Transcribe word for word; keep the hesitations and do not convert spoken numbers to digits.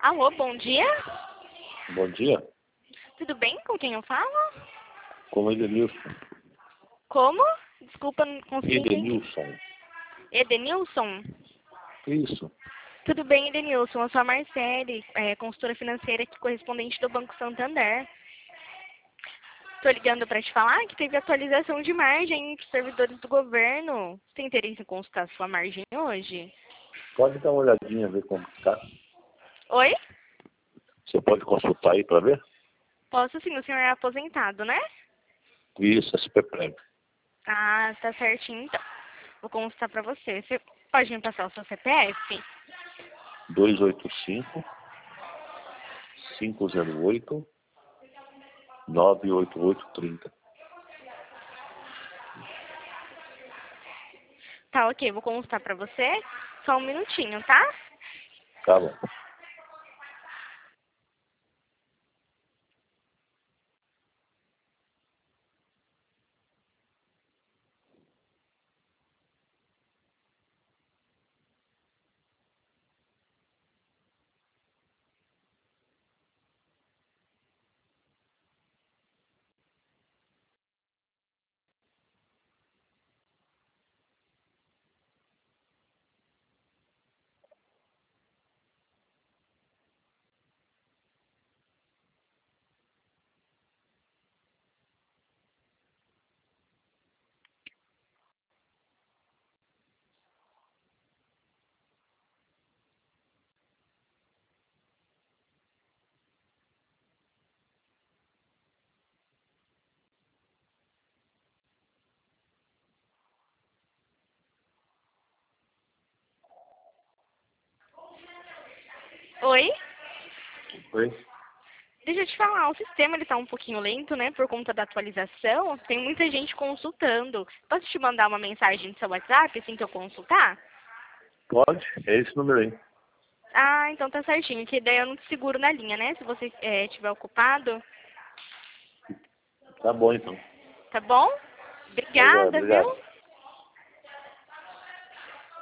Alô, bom dia. Bom dia. Tudo bem? Com quem eu falo? Com Edenilson. Como? Desculpa, não consegui entender. Edenilson. Edenilson? Isso. Tudo bem, Edenilson. Eu sou a Marcele, é, consultora financeira aqui, correspondente do Banco Santander. Estou ligando para te falar que teve atualização de margem para os servidores do governo. Você tem interesse em consultar sua margem hoje? Pode dar uma olhadinha, ver como está. Oi? Você pode consultar aí para ver? Posso sim, o senhor é aposentado, né? Isso, S P Prévio. Ah, tá certinho então. Vou consultar para você. Você pode me passar o seu C P F? dois oito cinco, cinco zero oito, nove oito oito três zero. Tá, ok. Vou consultar para você. Só um minutinho, tá? Tá bom. Oi? Oi? Deixa eu te falar, o sistema ele tá um pouquinho lento, né, por conta da atualização. Tem muita gente consultando. Posso te mandar uma mensagem no seu WhatsApp, assim que eu consultar? Pode? É esse número aí. Ah, então tá certinho, que daí eu não te seguro na linha, né, se você é, estiver ocupado. Tá bom, então. Tá bom? Tá joia, Obrigada, obrigado. viu?